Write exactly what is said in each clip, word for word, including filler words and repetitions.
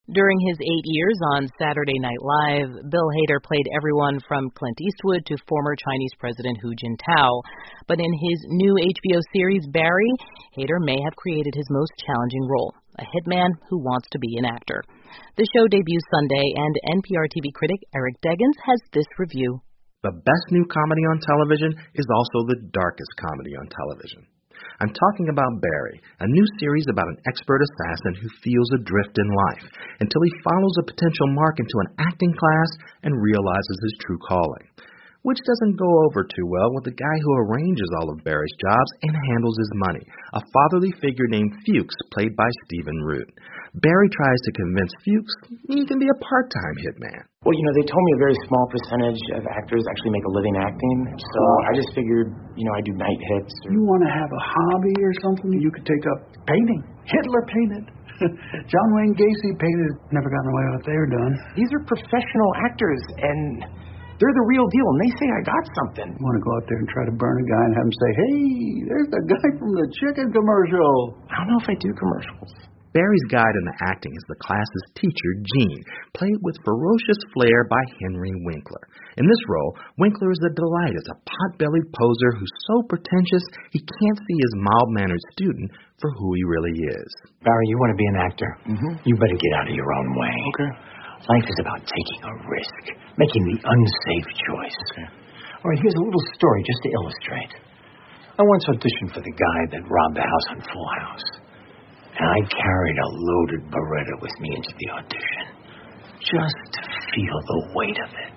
During his eight years on Saturday Night Live, Bill Hader played everyone from Clint Eastwood to former Chinese President Hu Jintao. But in his new H B O series, Barry, Hader may have created his most challenging role, a hitman who wants to be an actor. The show debuts Sunday, and N P R T V critic Eric Deggans has this review. The best new comedy on television is also the darkest comedy on television. I'm talking about Barry, a new series about an expert assassin who feels adrift in life until he follows a potential mark into an acting class and realizes his true calling, which doesn't go over too well with the guy who arranges all of Barry's jobs and handles his money, a fatherly figure named Fuchs, played by Stephen Root. Barry tries to convince Fuchs he can be a part-time hitman. Well, you know, they told me a very small percentage of actors actually make a living acting, so I just figured, you know, I do night hits. Or... You want to have a hobby or something? You could take up painting. Hitler painted. John Wayne Gacy painted. Never gotten away with what they were doing. These are professional actors, and they're the real deal, and they say I got something. You want to go out there and try to burn a guy and have him say, hey, there's the guy from the chicken commercial. I don't know if I do commercials. Barry's guide in the acting is the class's teacher, Gene, played with ferocious flair by Henry Winkler. In this role, Winkler is a delight as a pot-bellied poser who's so pretentious he can't see his mild-mannered student for who he really is. Barry, you want to be an actor? Mm-hmm. You better get out of your own way. Okay. Life is about taking a risk, making the unsafe choice. Okay. All right, here's a little story just to illustrate. I once auditioned for the guy that robbed the house on Full House. And I carried a loaded Beretta with me into the audition, just to feel the weight of it.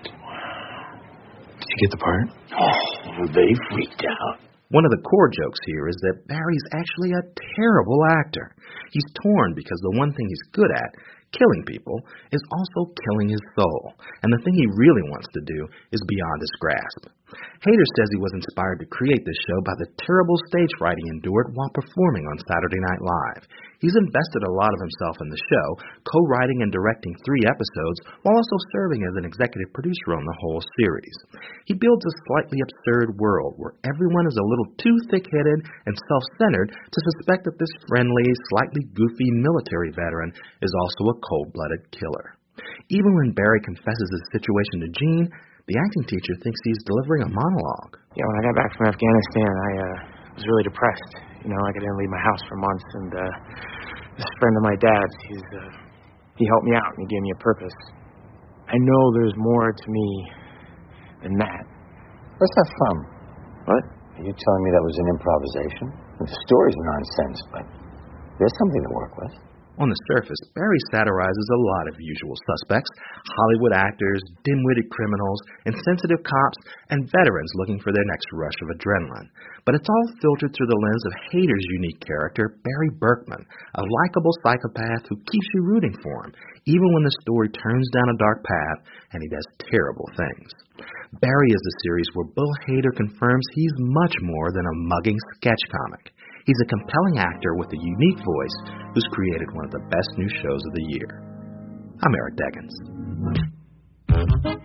Did you get the part? Oh, they freaked out. One of the core jokes here is that Barry's actually a terrible actor. He's torn because the one thing he's good at, killing people, is also killing his soul. And the thing he really wants to do is beyond his grasp. Hader says he was inspired to create this show by the terrible stage fright he endured while performing on Saturday Night Live. He's invested a lot of himself in the show, co-writing and directing three episodes, while also serving as an executive producer on the whole series. He builds a slightly absurd world where everyone is a little too thick-headed and self-centered to suspect that this friendly, slightly goofy military veteran is also a cold-blooded killer. Even when Barry confesses his situation to Gene, the acting teacher thinks he's delivering a monologue. Yeah, when I got back from Afghanistan, I uh, was really depressed. You know, like I didn't leave my house for months, and uh, this friend of my dad's, he's, uh, he helped me out, and he gave me a purpose. I know there's more to me than that. Where's that from? What? Are you telling me that was an improvisation? The story's nonsense, but there's something to work with. On the surface, Barry satirizes a lot of usual suspects, Hollywood actors, dim-witted criminals, insensitive cops, and veterans looking for their next rush of adrenaline. But it's all filtered through the lens of Hader's unique character, Barry Berkman, a likable psychopath who keeps you rooting for him, even when the story turns down a dark path and he does terrible things. Barry is a series where Bill Hader confirms he's much more than a mugging sketch comic. He's a compelling actor with a unique voice who's created one of the best new shows of the year. I'm Eric Deggans.